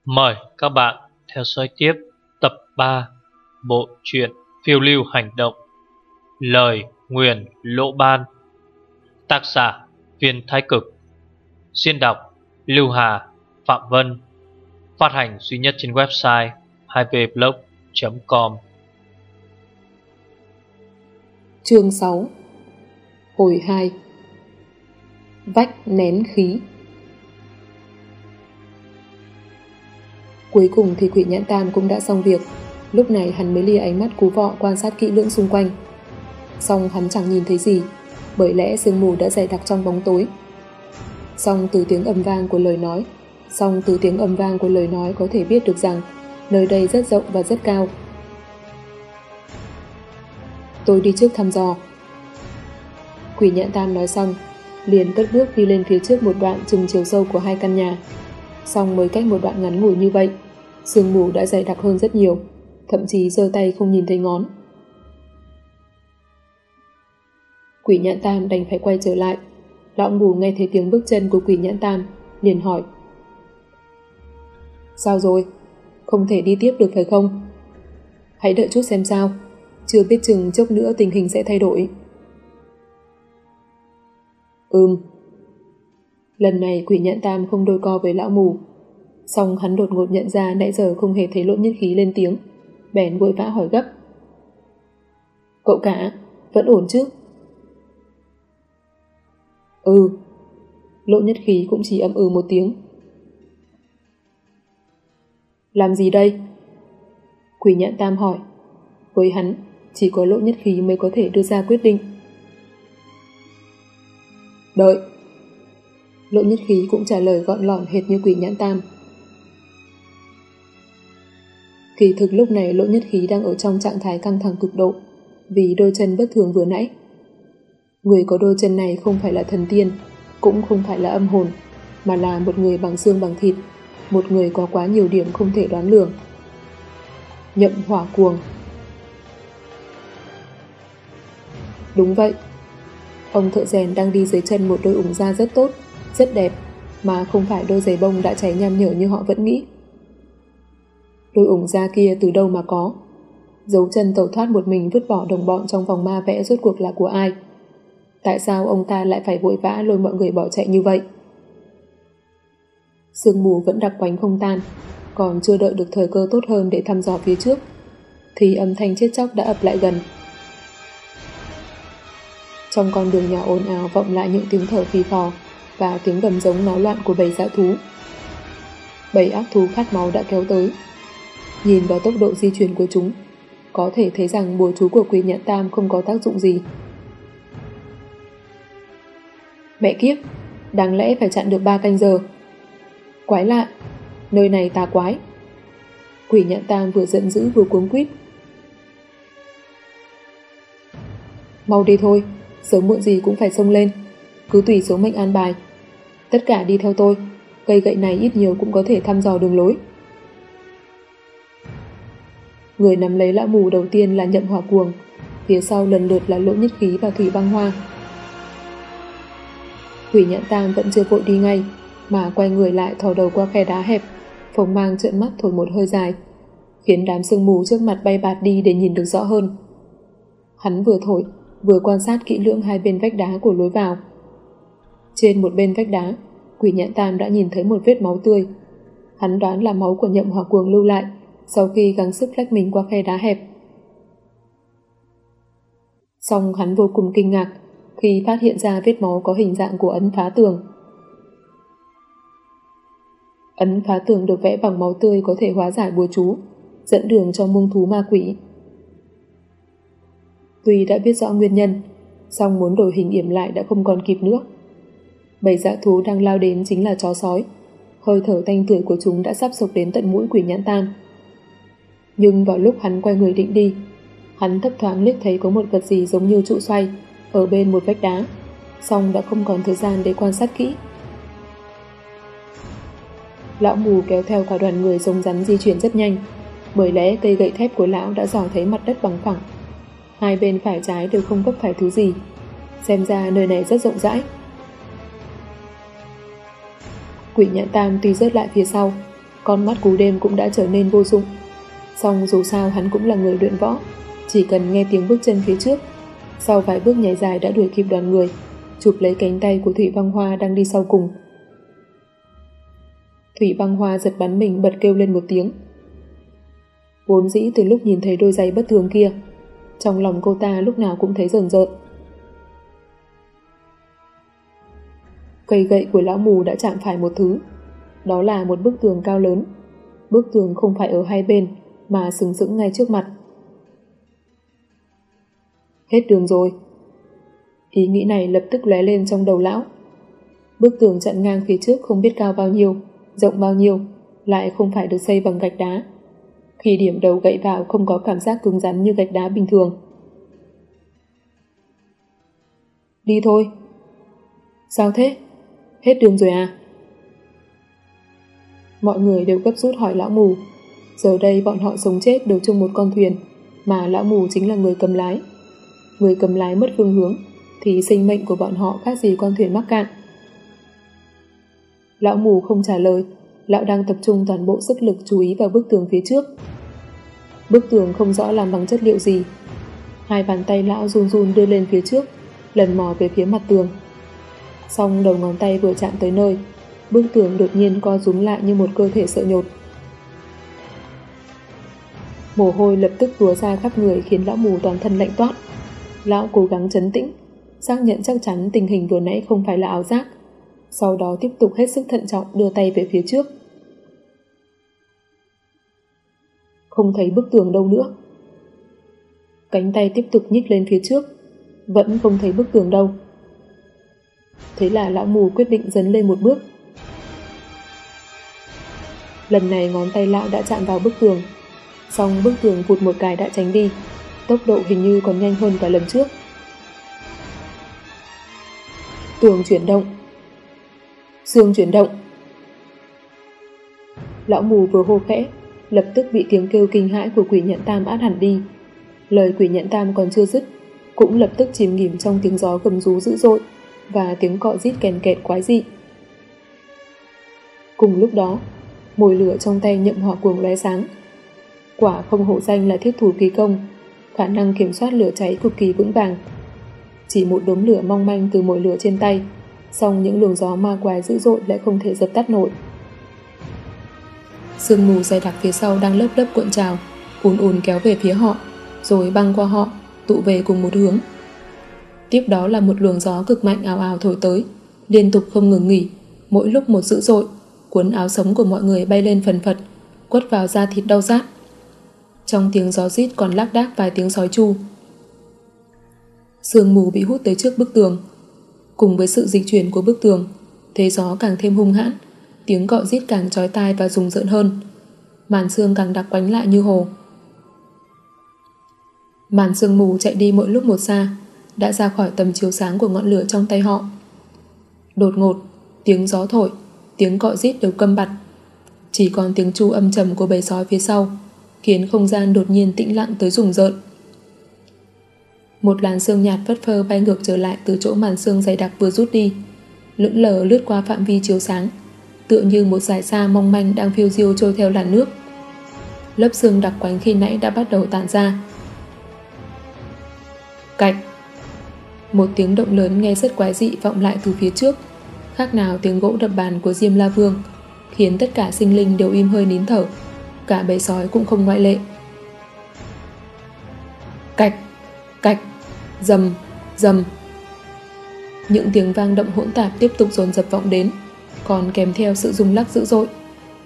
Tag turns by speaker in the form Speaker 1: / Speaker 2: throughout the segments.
Speaker 1: Mời các bạn theo dõi tiếp tập 3 bộ truyện phiêu lưu hành động Lời Nguyền Lỗ Ban. Tác giả Viên Thái Cực. Xuyên đọc Lưu Hà, Phạm Vân. Phát hành duy nhất trên website 2vblog.com.
Speaker 2: Chương 6. Hồi 2. Vách nén khí. Cuối cùng thì Quỷ Nhãn Tam cũng đã xong việc. Lúc này hắn mới lia ánh mắt cú vọ quan sát kỹ lưỡng xung quanh. Song hắn chẳng nhìn thấy gì, bởi lẽ sương mù đã dày đặc trong bóng tối. Song từ tiếng ầm vang của lời nói có thể biết được rằng nơi đây rất rộng và rất cao. Tôi đi trước thăm dò. Quỷ Nhãn Tam nói xong, liền cất bước đi lên phía trước một đoạn chừng chiều sâu của hai căn nhà. Song mới cách một đoạn ngắn ngủi như vậy, sương mù đã dày đặc hơn rất nhiều, thậm chí giơ tay không nhìn thấy ngón. Quỷ Nhãn Tam đành phải quay trở lại. Lão mù nghe thấy tiếng bước chân của Quỷ Nhãn Tam, liền hỏi: Sao rồi? Không thể đi tiếp được phải không? Hãy đợi chút xem sao, chưa biết chừng chốc nữa tình hình sẽ thay đổi. Lần này Quỷ Nhãn Tam không đôi co với lão mù. Song hắn đột ngột nhận ra nãy giờ không hề thấy Lỗ Nhất Khí lên tiếng, bèn vội vã hỏi gấp: Cậu cả, vẫn ổn chứ? Lỗ Nhất Khí cũng chỉ một tiếng. Làm gì đây? Quỷ Nhãn Tam hỏi. Với hắn, chỉ có Lỗ Nhất Khí mới có thể đưa ra quyết định. Đợi. Lỗ Nhất Khí cũng trả lời gọn lỏn hệt như Quỷ Nhãn Tam. Kỳ thực lúc này Lỗ Nhất Khí đang ở trong trạng thái căng thẳng cực độ vì đôi chân bất thường vừa nãy. Người có đôi chân này không phải là thần tiên, cũng không phải là âm hồn, mà là một người bằng xương bằng thịt, một người có quá nhiều điểm không thể đoán lường. Nhậm Hỏa Cuồng. Đúng vậy, ông thợ rèn đang đi dưới chân một đôi ủng da rất tốt, rất đẹp, mà không phải đôi giày bông đã cháy nham nhở như họ vẫn nghĩ. Đôi ủng da kia từ đâu mà có? Dấu chân tẩu thoát một mình vứt bỏ đồng bọn trong vòng ma vẽ rốt cuộc là của ai? Tại sao ông ta lại phải vội vã lôi mọi người bỏ chạy như vậy? Sương mù vẫn đặc quánh không tan, còn chưa đợi được thời cơ tốt hơn để thăm dò phía trước, thì âm thanh chết chóc đã ập lại gần. Trong con đường nhỏ ồn ào vọng lại những tiếng thở phì phò và tiếng gầm giống náo loạn của bầy dã thú. Bầy ác thú khát máu đã kéo tới. Nhìn vào tốc độ di chuyển của chúng, có thể thấy rằng bùa chú của Quỷ Nhãn Tam không có tác dụng gì. Mẹ kiếp, đáng lẽ phải chặn được 3 canh giờ. Quái lạ, nơi này tà quái. Quỷ Nhãn Tam vừa giận dữ vừa cuống quýt. Mau đi thôi, sớm muộn gì cũng phải xông lên, cứ tùy số mệnh an bài. Tất cả đi theo tôi, cây gậy này ít nhiều cũng có thể thăm dò đường lối. Người nắm lấy lão mù đầu tiên là Nhậm Hỏa Cuồng, phía sau lần lượt là Lỗ Nhất Khí và Thủy Băng Hoa. Quỷ Nhãn Tam vẫn chưa vội đi ngay, mà quay người lại thò đầu qua khe đá hẹp, phồng mang trợn mắt thổi một hơi dài, khiến đám sương mù trước mặt bay bạt đi để nhìn được rõ hơn. Hắn vừa thổi, vừa quan sát kỹ lưỡng hai bên vách đá của lối vào. Trên một bên vách đá, Quỷ Nhãn Tam đã nhìn thấy một vết máu tươi. Hắn đoán là máu của Nhậm Hỏa Cuồng lưu lại sau khi gắng sức lách mình qua khe đá hẹp. Song hắn vô cùng kinh ngạc khi phát hiện ra vết máu có hình dạng của ấn phá tường. Ấn phá tường được vẽ bằng máu tươi có thể hóa giải bùa chú, dẫn đường cho muông thú ma quỷ. Tuy đã biết rõ nguyên nhân, song muốn đổi hình yểm lại đã không còn kịp nữa. Bầy dã thú đang lao đến chính là chó sói. Hơi thở tanh tưởi của chúng đã sắp xộc đến tận mũi Quỷ Nhãn Tam. Nhưng vào lúc hắn quay người định đi, hắn thấp thoáng liếc thấy có một vật gì giống như trụ xoay ở bên một vách đá, song đã không còn thời gian để quan sát kỹ. Lão mù kéo theo cả đoàn người rồng rắn di chuyển rất nhanh, bởi lẽ cây gậy thép của lão đã dò thấy mặt đất bằng phẳng. Hai bên phải trái đều không vấp phải thứ gì, xem ra nơi này rất rộng rãi. Quỷ Nhãn Tam tuy rớt lại phía sau, Con mắt cú đêm cũng đã trở nên vô dụng. Song dù sao hắn cũng là người luyện võ, chỉ cần nghe tiếng bước chân phía trước, sau vài bước nhảy dài đã đuổi kịp đoàn người, chụp lấy cánh tay của Thủy Băng Hoa đang đi sau cùng. Thủy Băng Hoa giật bắn mình, bật kêu lên một tiếng. Vốn dĩ từ lúc nhìn thấy đôi giày bất thường kia, trong lòng cô ta lúc nào cũng thấy rờn rợn. Cây gậy của lão mù đã chạm phải một thứ, đó là một bức tường cao lớn. Bức tường không phải ở hai bên mà sừng sững ngay trước mặt. Hết đường rồi. Ý nghĩ này lập tức lóe lên trong đầu lão. Bức tường chặn ngang phía trước không biết cao bao nhiêu, rộng bao nhiêu, lại không phải được xây bằng gạch đá. Khi điểm đầu gậy vào không có cảm giác cứng rắn như gạch đá bình thường. Đi thôi. Sao thế? Hết đường rồi à? Mọi người đều gấp rút hỏi lão mù. Giờ đây bọn họ sống chết đều chung một con thuyền, mà lão mù chính là người cầm lái. Người cầm lái mất phương hướng thì sinh mệnh của bọn họ khác gì con thuyền mắc cạn. Lão mù không trả lời. Lão đang tập trung toàn bộ sức lực chú ý vào bức tường phía trước. Bức tường không rõ làm bằng chất liệu gì. Hai bàn tay lão run run đưa lên phía trước, lần mò về phía mặt tường. Xong đầu ngón tay vừa chạm tới nơi, bức tường đột nhiên co rúm lại như một cơ thể sợ nhột. Mồ hôi lập tức túa ra khắp người khiến lão mù toàn thân lạnh toát. Lão cố gắng trấn tĩnh, xác nhận chắc chắn tình hình vừa nãy không phải là ảo giác. Sau đó tiếp tục hết sức thận trọng đưa tay về phía trước. Không thấy bức tường đâu nữa. Cánh tay tiếp tục nhích lên phía trước, vẫn không thấy bức tường đâu. Thế là lão mù quyết định dấn lên một bước. Lần này ngón tay lão đã chạm vào bức tường, song bức tường vụt một cái đã tránh đi, tốc độ hình như còn nhanh hơn cả lần trước. Tường chuyển động. Xương chuyển động. Lão mù vừa hô khẽ, lập tức bị tiếng kêu kinh hãi của Quỷ Nhẫn Tam át hẳn đi. Lời Quỷ Nhẫn Tam còn chưa dứt, cũng lập tức chìm nghỉm trong tiếng gió gầm rú dữ dội và tiếng cọ rít kèn kẹt quái dị. Cùng lúc đó, mồi lửa trong tay Nhậm Hỏa Cuồng lóe sáng. Quả không hổ danh là thiết thủ kỳ công, khả năng kiểm soát lửa cháy cực kỳ vững vàng. Chỉ một đốm lửa mong manh từ mồi lửa trên tay, song những luồng gió ma quái dữ dội lại không thể dập tắt nổi. Sương mù dày đặc phía sau đang lớp lớp cuộn trào, ùn ùn kéo về phía họ, rồi băng qua họ, tụ về cùng một hướng. Tiếp đó là một luồng gió cực mạnh ào ào thổi tới, liên tục không ngừng nghỉ, mỗi lúc một dữ dội, cuốn áo sống của mọi người bay lên phần phật, quất vào da thịt đau rát. Trong tiếng gió rít còn lác đác vài tiếng sói chu. Sương mù bị hút tới trước bức tường. Cùng với sự dịch chuyển của bức tường, thế gió càng thêm hung hãn, tiếng cọ rít càng chói tai và rùng rợn hơn. Màn sương càng đặc quánh lại như hồ. Màn sương mù chạy đi mỗi lúc một xa, đã ra khỏi tầm chiếu sáng của ngọn lửa trong tay họ. Đột ngột, tiếng gió thổi, tiếng cọ rít đều câm bặt. Chỉ còn tiếng chu âm trầm của bầy sói phía sau, khiến không gian đột nhiên tĩnh lặng tới rùng rợn. Một làn sương nhạt phất phơ bay ngược trở lại từ chỗ màn sương dày đặc vừa rút đi, lững lờ lướt qua phạm vi chiếu sáng, tựa như một dải sa mong manh đang phiêu diêu trôi theo làn nước. Lớp sương đặc quánh khi nãy đã bắt đầu tản ra. Cạch! Một tiếng động lớn nghe rất quái dị vọng lại từ phía trước, khác nào tiếng gỗ đập bàn của Diêm La Vương, khiến tất cả sinh linh đều im hơi nín thở, cả bầy sói cũng không ngoại lệ. Cạch! Cạch! Rầm! Rầm! Những tiếng vang động hỗn tạp tiếp tục dồn dập vọng đến, còn kèm theo sự rung lắc dữ dội.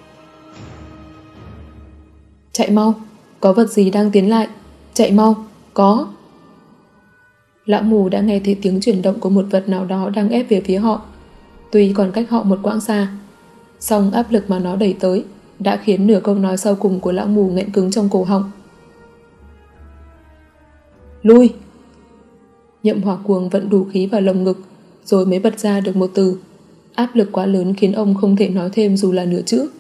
Speaker 2: Chạy mau! Có vật gì đang tiến lại! Chạy mau! Có! Lão mù đã nghe thấy tiếng chuyển động của một vật nào đó đang ép về phía họ. Tuy còn cách họ một quãng xa, song áp lực mà nó đẩy tới đã khiến nửa câu nói sau cùng của lão mù nghẹn cứng trong cổ họng. Lui! Nhậm Hỏa Cuồng vận đủ khí vào lồng ngực, rồi mới bật ra được một từ. Áp lực quá lớn khiến ông không thể nói thêm dù là nửa chữ.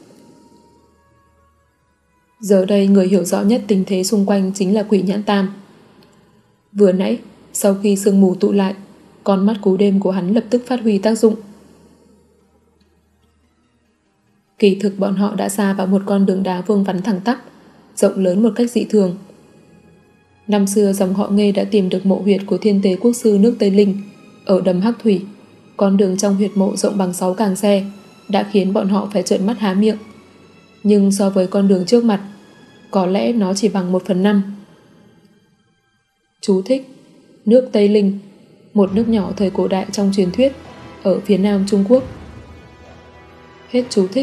Speaker 2: Giờ đây người hiểu rõ nhất tình thế xung quanh chính là Quỷ Nhãn Tam. Vừa nãy, sau khi sương mù tụ lại, con mắt cú đêm của hắn lập tức phát huy tác dụng. Kỳ thực bọn họ đã xa vào một con đường đá vuông vắn thẳng tắp, rộng lớn một cách dị thường. Năm xưa dòng họ Nghê đã tìm được mộ huyệt của thiên tế quốc sư nước Tây Linh ở đầm Hắc Thủy. Con đường trong huyệt mộ rộng bằng 6 càng xe đã khiến bọn họ phải trợn mắt há miệng. Nhưng so với con đường trước mặt, có lẽ nó chỉ bằng 1/5. Chú thích: nước Tây Linh, một nước nhỏ thời cổ đại trong truyền thuyết ở phía nam Trung Quốc. Hết chú thích.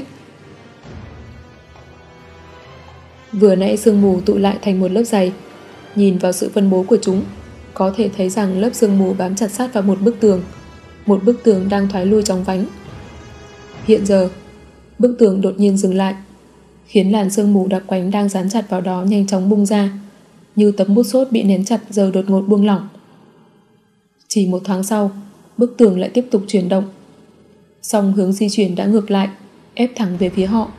Speaker 2: Vừa nãy sương mù tụ lại thành một lớp dày. Nhìn vào sự phân bố của chúng, có thể thấy rằng lớp sương mù bám chặt sát vào một bức tường đang thoái lui chóng vánh. Hiện giờ, bức tường đột nhiên dừng lại, khiến làn sương mù đặc quánh đang dán chặt vào đó nhanh chóng bung ra, như tấm bút xốp bị nén chặt giờ đột ngột buông lỏng. Chỉ một thoáng sau, bức tường lại tiếp tục chuyển động, song hướng di chuyển đã ngược lại, ép thẳng về phía họ.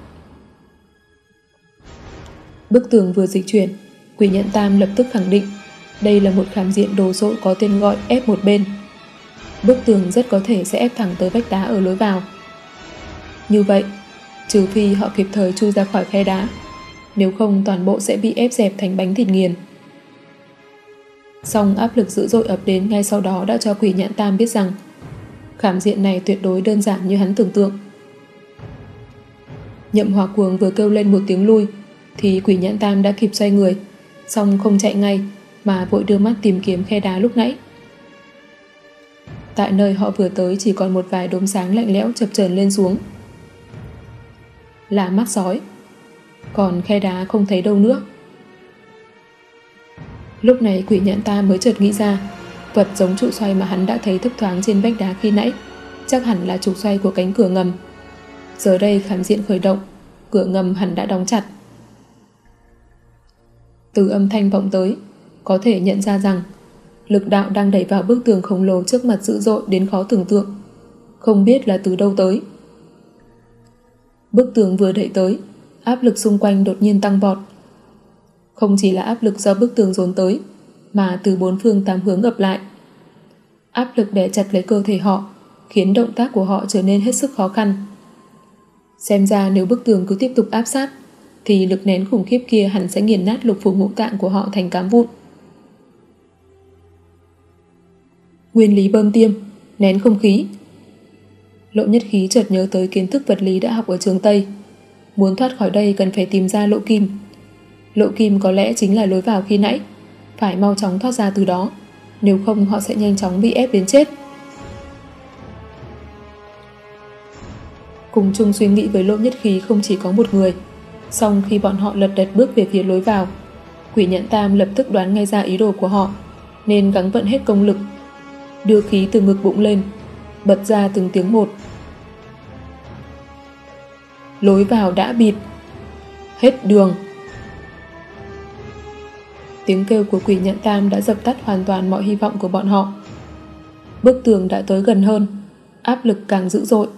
Speaker 2: Bức tường vừa dịch chuyển, Quỷ Nhận Tam lập tức khẳng định đây là một khảm diện đồ sộ có tên gọi ép một bên. Bức tường rất có thể sẽ ép thẳng tới vách đá ở lối vào. Như vậy, trừ phi họ kịp thời chui ra khỏi khe đá, nếu không toàn bộ sẽ bị ép dẹp thành bánh thịt nghiền. Song áp lực dữ dội ập đến ngay sau đó đã cho Quỷ Nhãn Tam biết rằng khảm diện này tuyệt đối đơn giản như hắn tưởng tượng. Nhậm Hỏa Cuồng vừa kêu lên một tiếng lui thì Quỷ Nhãn Tam đã kịp xoay người, song không chạy ngay mà vội đưa mắt tìm kiếm khe đá lúc nãy. Tại nơi họ vừa tới chỉ còn một vài đốm sáng lạnh lẽo chập chờn lên xuống. Là mắt sói. Còn khe đá không thấy đâu nữa. Lúc này Quỷ Nhãn Tam mới chợt nghĩ ra, vật giống trụ xoay mà hắn đã thấy thấp thoáng trên vách đá khi nãy chắc hẳn là trục xoay của cánh cửa ngầm. Giờ đây khảm diện khởi động, cửa ngầm hẳn đã đóng chặt. Từ âm thanh vọng tới, có thể nhận ra rằng lực đạo đang đẩy vào bức tường khổng lồ trước mặt dữ dội đến khó tưởng tượng, không biết là từ đâu tới. Bức tường vừa đẩy tới, áp lực xung quanh đột nhiên tăng vọt. Không chỉ là áp lực do bức tường dồn tới, mà từ 4 phương 8 hướng ập lại. Áp lực đè chặt lấy cơ thể họ, khiến động tác của họ trở nên hết sức khó khăn. Xem ra nếu bức tường cứ tiếp tục áp sát, thì lực nén khủng khiếp kia hẳn sẽ nghiền nát lục phủ ngũ tạng của họ thành cám vụn. Nguyên lý bơm tiêm, nén không khí. Lộ Nhất Khí chợt nhớ tới kiến thức vật lý đã học ở trường Tây. Muốn thoát khỏi đây cần phải tìm ra lỗ kim. Lỗ kim có lẽ chính là lối vào khi nãy, phải mau chóng thoát ra từ đó, nếu không họ sẽ nhanh chóng bị ép đến chết. Cùng chung suy nghĩ với Lộ Nhất Khí không chỉ có một người. Song khi bọn họ lật đật bước về phía lối vào, Quỷ Nhẫn Tam lập tức đoán ngay ra ý đồ của họ, nên gắng vận hết công lực, đưa khí từ ngực bụng lên, bật ra từng tiếng một. Lối vào đã bịt. Hết đường. Tiếng kêu của Quỷ Nhẫn Tam đã dập tắt hoàn toàn mọi hy vọng của bọn họ. Bức tường đã tới gần hơn, áp lực càng dữ dội.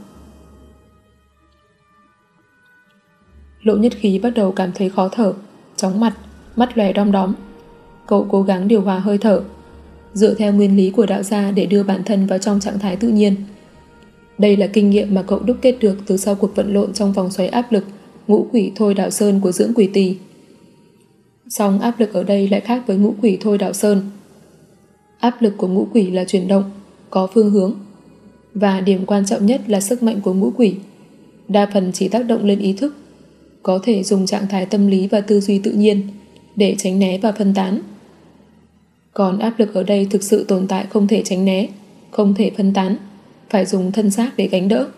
Speaker 2: Lộ Nhất Khí bắt đầu cảm thấy khó thở, chóng mặt, mắt lòe đom đóm. Cậu cố gắng điều hòa hơi thở, dựa theo nguyên lý của đạo gia để đưa bản thân vào trong trạng thái tự nhiên. Đây là kinh nghiệm mà cậu đúc kết được từ sau cuộc vận lộn trong vòng xoáy áp lực ngũ quỷ Thôi Đảo Sơn của Dưỡng Quỷ Tỳ. Song áp lực ở đây lại khác với ngũ quỷ Thôi Đảo Sơn. Áp lực của ngũ quỷ là chuyển động, có phương hướng, và điểm quan trọng nhất là sức mạnh của ngũ quỷ đa phần chỉ tác động lên ý thức, có thể dùng trạng thái tâm lý và tư duy tự nhiên để tránh né và phân tán. Còn áp lực ở đây thực sự tồn tại, không thể tránh né, không thể phân tán, phải dùng thân xác để gánh đỡ.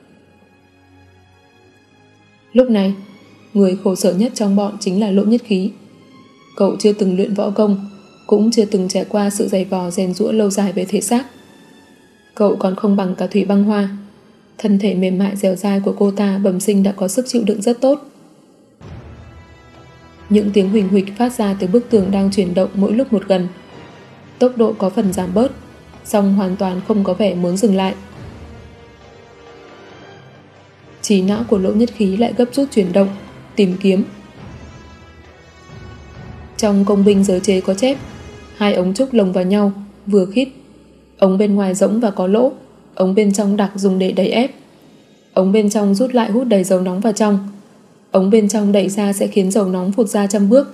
Speaker 2: Lúc này, người khổ sở nhất trong bọn chính là Lộ Nhất Khí. Cậu chưa từng luyện võ công, cũng chưa từng trải qua sự dày vò rèn giũa lâu dài về thể xác. Cậu còn không bằng cả Thủy Băng Hoa. Thân thể mềm mại dẻo dai của cô ta bẩm sinh đã có sức chịu đựng rất tốt. Những tiếng huỳnh huỵch phát ra từ bức tường đang chuyển động mỗi lúc một gần. Tốc độ có phần giảm bớt, song hoàn toàn không có vẻ muốn dừng lại. Trí não của Lộ Nhất Khí lại gấp rút chuyển động, tìm kiếm. Trong công binh giới chế có chép, 2 ống trúc lồng vào nhau, vừa khít. Ống bên ngoài rỗng và có lỗ, ống bên trong đặc dùng để đẩy ép. Ống bên trong rút lại hút đầy dầu nóng vào trong. Ống bên trong đẩy ra sẽ khiến dầu nóng phụt ra 100 bước.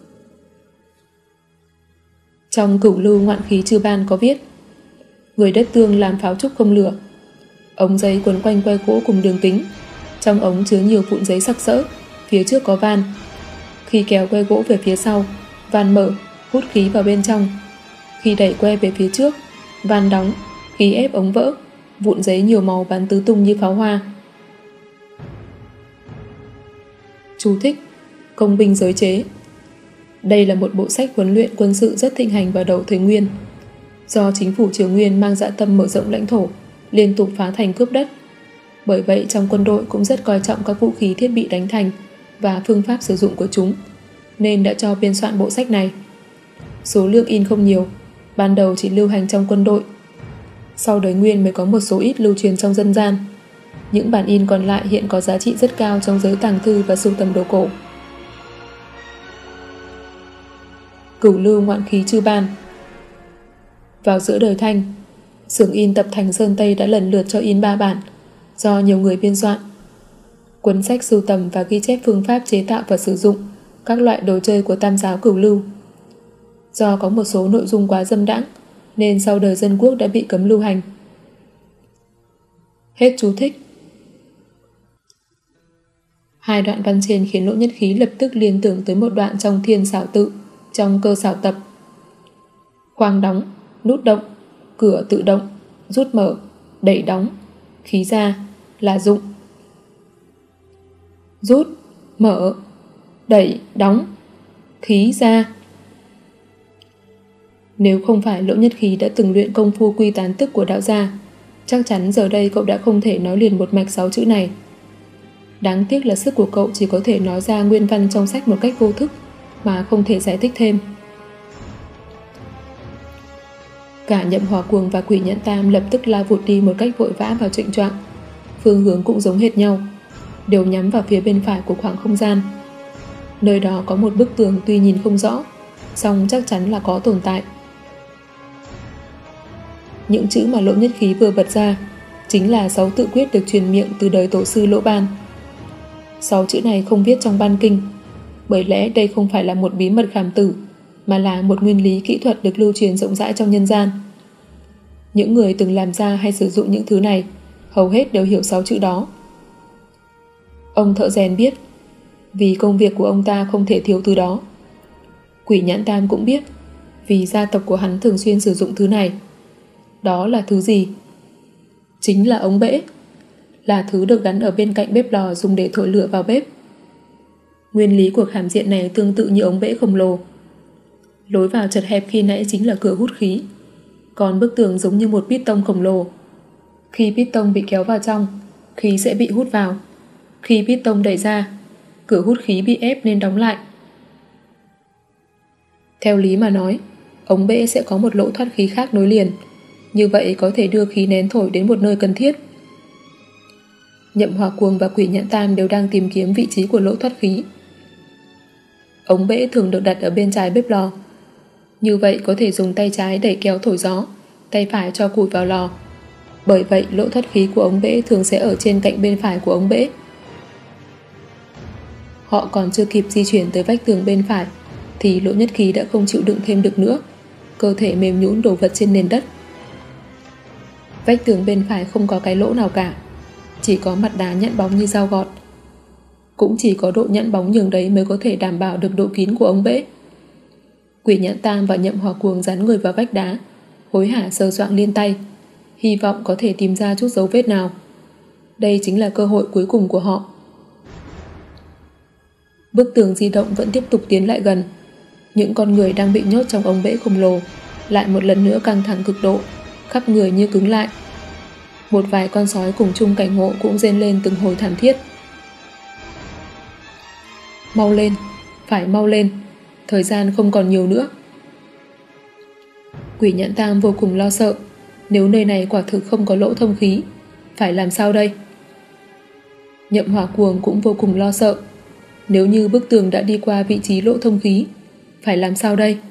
Speaker 2: Trong Cửu Lưu Ngoạn Khí Chư Ban có viết: người đất tương làm pháo trúc không lửa. Ống giấy quấn quanh que gỗ cùng đường kính. Trong ống chứa nhiều vụn giấy sặc sỡ. Phía trước có van. Khi kéo que gỗ về phía sau, van mở, hút khí vào bên trong. Khi đẩy que về phía trước, van đóng, khí ép ống vỡ, vụn giấy nhiều màu bắn tứ tung như pháo hoa. Chú thích: Công binh giới chế. Đây là một bộ sách huấn luyện quân sự rất thịnh hành vào đầu thời Nguyên. Do chính phủ Triều Nguyên mang dã tâm mở rộng lãnh thổ, liên tục phá thành cướp đất. Bởi vậy trong quân đội cũng rất coi trọng các vũ khí thiết bị đánh thành và phương pháp sử dụng của chúng, nên đã cho biên soạn bộ sách này. Số lượng in không nhiều, ban đầu chỉ lưu hành trong quân đội. Sau đời Nguyên mới có một số ít lưu truyền trong dân gian. Những bản in còn lại hiện có giá trị rất cao trong giới tàng thư và sưu tầm đồ cổ. Cửu Lưu Ngoạn Khí Chư Ban. Vào giữa đời Thanh, xưởng in tập Thành Sơn Tây đã lần lượt cho in 3 bản, do nhiều người biên soạn. Cuốn sách sưu tầm và ghi chép phương pháp chế tạo và sử dụng các loại đồ chơi của Tam giáo Cửu Lưu. Do có một số nội dung quá dâm đãng, nên sau đời Dân Quốc đã bị cấm lưu hành. Hết chú thích. Hai đoạn văn trên khiến Lỗ Nhất Khí lập tức liên tưởng tới một đoạn trong Thiên Xảo Tự, trong Cơ Xảo Tập. Khoang đóng, nút động, cửa tự động, rút mở, đẩy đóng, khí ra là dụng. Rút, mở, đẩy, đóng, khí ra. Nếu không phải Lỗ Nhất Khí đã từng luyện công phu quy tán tức của đạo gia, chắc chắn giờ đây cậu đã không thể nói liền một mạch 6 chữ này. Đáng tiếc là sức của cậu chỉ có thể nói ra nguyên văn trong sách một cách vô thức, mà không thể giải thích thêm. Cả Nhậm Hỏa Cuồng và Quỷ Nhẫn Tam lập tức lao vụt đi một cách vội vã vào chệnh choạng. Phương hướng cũng giống hệt nhau, đều nhắm vào phía bên phải của khoảng không gian. Nơi đó có một bức tường tuy nhìn không rõ, song chắc chắn là có tồn tại. Những chữ mà Lỗ Nhất Khí vừa bật ra chính là 6 tự quyết được truyền miệng từ đời tổ sư Lỗ Ban. 6 chữ này không viết trong ban kinh, bởi lẽ đây không phải là một bí mật khảm tử, mà là một nguyên lý kỹ thuật được lưu truyền rộng rãi trong nhân gian. Những người từng làm ra hay sử dụng những thứ này hầu hết đều hiểu 6 chữ đó. Ông thợ rèn biết, vì công việc của ông ta không thể thiếu thứ đó. Quỷ Nhãn Tam cũng biết, vì gia tộc của hắn thường xuyên sử dụng thứ này. Đó là thứ gì? Chính là ống bể, là thứ được gắn ở bên cạnh bếp lò dùng để thổi lửa vào bếp. Nguyên lý của khảm diện này tương tự như ống bể khổng lồ. Lối vào chật hẹp khi nãy chính là cửa hút khí, còn bức tường giống như một piston khổng lồ. Khi piston bị kéo vào trong, khí sẽ bị hút vào. Khi piston đẩy ra, cửa hút khí bị ép nên đóng lại. Theo lý mà nói, ống bể sẽ có một lỗ thoát khí khác nối liền, như vậy có thể đưa khí nén thổi đến một nơi cần thiết. Nhậm Hỏa Cuồng và Quỷ Nhẫn Tam đều đang tìm kiếm vị trí của lỗ thoát khí. Ống bể thường được đặt ở bên trái bếp lò. Như vậy có thể dùng tay trái đẩy kéo thổi gió, tay phải cho củi vào lò. Bởi vậy lỗ thoát khí của ống bể thường sẽ ở trên cạnh bên phải của ống bể. Họ còn chưa kịp di chuyển tới vách tường bên phải thì Lỗ Nhất Khí đã không chịu đựng thêm được nữa, cơ thể mềm nhũn đổ vật trên nền đất. Vách tường bên phải không có cái lỗ nào cả, chỉ có mặt đá nhẵn bóng như dao gọt. Cũng chỉ có độ nhẵn bóng nhường đấy mới có thể đảm bảo được độ kín của ống bể. Quỷ Nhẫn Tam và Nhậm Hỏa Cuồng dán người vào vách đá, hối hả sờ soạng liên tay, hy vọng có thể tìm ra chút dấu vết nào. Đây chính là cơ hội cuối cùng của họ. Bức tường di động vẫn tiếp tục tiến lại gần. Những con người đang bị nhốt trong ống bể khổng lồ lại một lần nữa căng thẳng cực độ, khắp người như cứng lại. Một vài con sói cùng chung cảnh ngộ cũng rên lên từng hồi thảm thiết. Mau lên, phải mau lên, thời gian không còn nhiều nữa. Quỷ Nhẫn Tam vô cùng lo sợ, nếu nơi này quả thực không có lỗ thông khí, phải làm sao đây? Nhậm Hỏa Cuồng cũng vô cùng lo sợ, nếu như bức tường đã đi qua vị trí lỗ thông khí, phải làm sao đây?